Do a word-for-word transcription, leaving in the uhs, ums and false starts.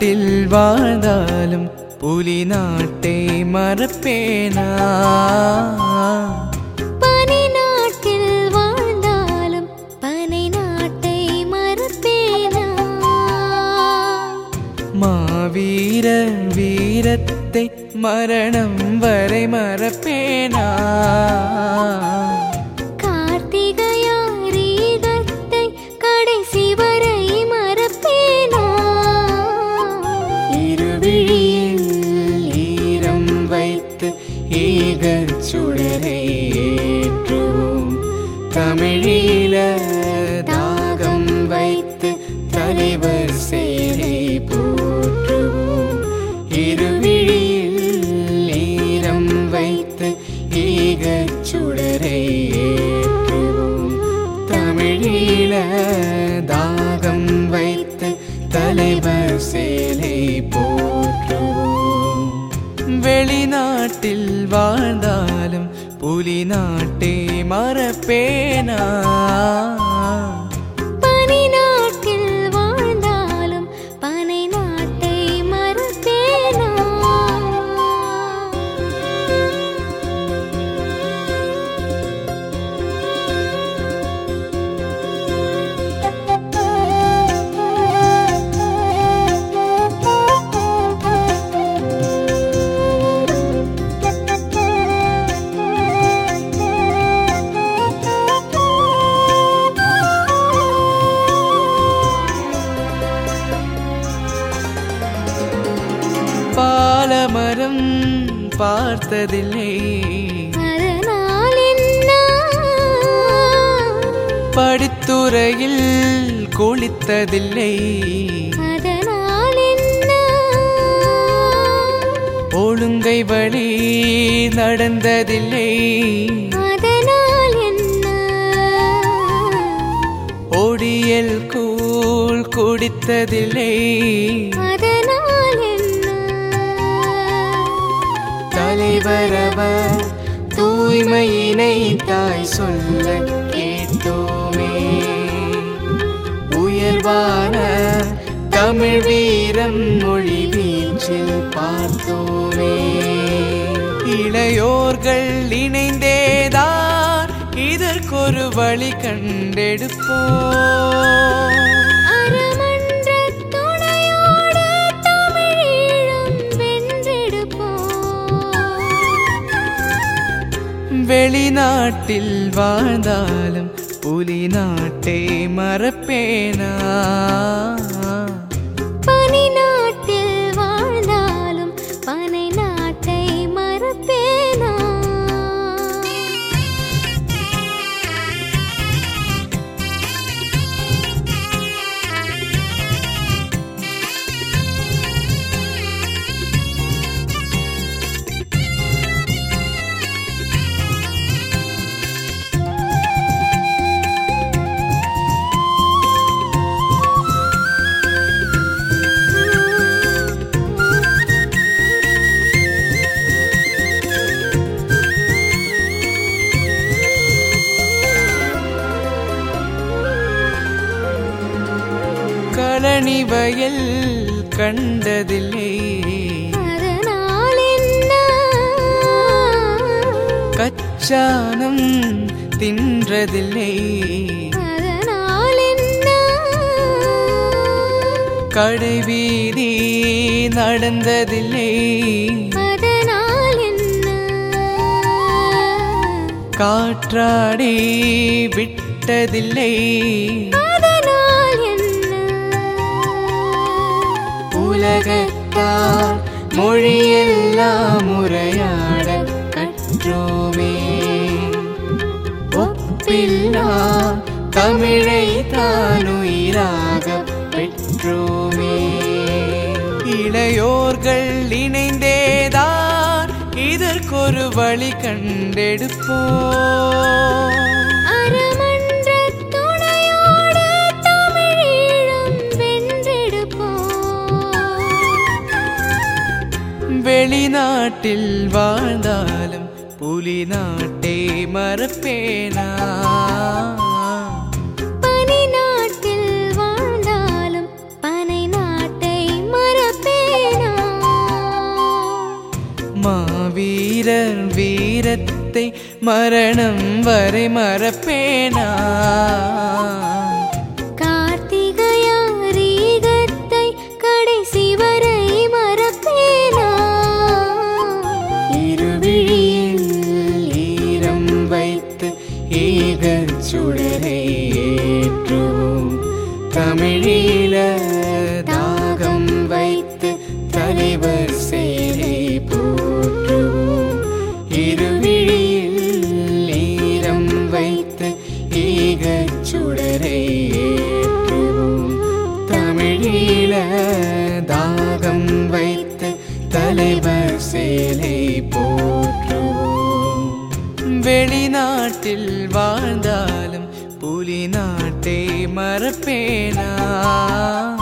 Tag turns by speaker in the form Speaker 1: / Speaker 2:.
Speaker 1: நாட்டில் வாழ்ந்தாலும் புலி நாட்டை மறப்பேனா?
Speaker 2: பனி நாட்டில் வாழ்ந்தாலும் பனை நாட்டை மறப்பேனா?
Speaker 1: மாவீர வீரத்தை மரணம் வரை மறப்பேனா?
Speaker 2: கார்த்திகையாரீகத்தை கடைசி வரை மறப்பேனா?
Speaker 1: இருவிழியில் ஈரம் வைத்து ஈகச் சுடரை ஏற்றுவோம். தமிழீழ தாகம் வைத்து தலைவர் செயலை போற்றுவோம். இருவிழியில் ஈரம் வைத்து ஈகச் சுடரை ஏற்றுவோம். தமிழீழ தாகம் வைத்து தலைவர் செயலை போற்றுவோம். வெளிநாட்டில் வாழ்ந்தாலும் புலி நாட்டை மறப்பேனா?
Speaker 2: பனி நாட்டில் வாழ்ந்தாலும் பனை நாட்டை மறப்பேனா?
Speaker 1: பாலமரம் பார்த்ததில்லை,
Speaker 2: அதனால் என்ன?
Speaker 1: படித்துறையில் குளித்ததில்லை,
Speaker 2: அதனால் என்ன?
Speaker 1: ஒழுங்கை வழி நடந்ததில்லை,
Speaker 2: அதனால் என்ன?
Speaker 1: ஒடியல் கூழ் குடித்ததில்லை,
Speaker 2: அதனால் என்ன?
Speaker 1: தலைவரவர் தூய்மையினை தாய் சொல்ல கேட்டோமே. உயர்வான தமிழ் வீரம் மொழி வீச்சில் பார்த்தோமே. இளையோர்கள் இணைந்தேதான் இதற்கொரு வழி கண்டெடுப்போம். வெளிநாட்டில் வாழ்ந்தாலும் புலி நாட்டை மறப்பேனா?
Speaker 2: பனி நாட்டில் வாழ்ந்தாலும் பனை நாட்டை மறப்பேனா?
Speaker 1: கழனி வயல் கண்டதில்லை,
Speaker 2: அதனால் என்ன?
Speaker 1: கச்சானம் தின்றதில்லை,
Speaker 2: அதனால் என்ன?
Speaker 1: கடைவீதி நடந்ததில்லை,
Speaker 2: அதனால் என்ன?
Speaker 1: காற்றாடி விட்டதில்லை,
Speaker 2: அதனால் என்ன?
Speaker 1: உலகத்தால் மொழியெல்லாம் உரையாட கற்றோமே. ஒப்பில்லா தமிழை தானுயிராக பெற்றோமே. இளையோர்கள் இணைந்தேதான் இதற்கொரு வழி கண்டெடுப்போம். வெளிநாட்டில் வாழ்ந்தாலும் புலி நாட்டை மறப்பேனா?
Speaker 2: பனி நாட்டில் வாழ்ந்தாலும் பனை நாட்டை மறப்பேனா?
Speaker 1: மாவீரர் வீரத்தை மரணம் வரை மறப்பேனா
Speaker 2: கார்த்திகையாரீகத்தை கடைசி வரை மறப்பேனா
Speaker 1: இருவிழியில் ஈரம் வைத்து ஈகச் சுடரை ஏற்றுவோம் தமிழீழ தாகம் வைத்து தலைவர் சேரை போற்றுவோம் இருவிழியில் ஈரம் வைத்து ஈகச் சுடரை ஏற்றுவோம் தமிழீழ தாகம் வைத்து தலைவர் சேலை போற்றுவோம் வெளிநாட்டில் வாழ்ந்தாலும் புலி நாட்டை மறப்பேனா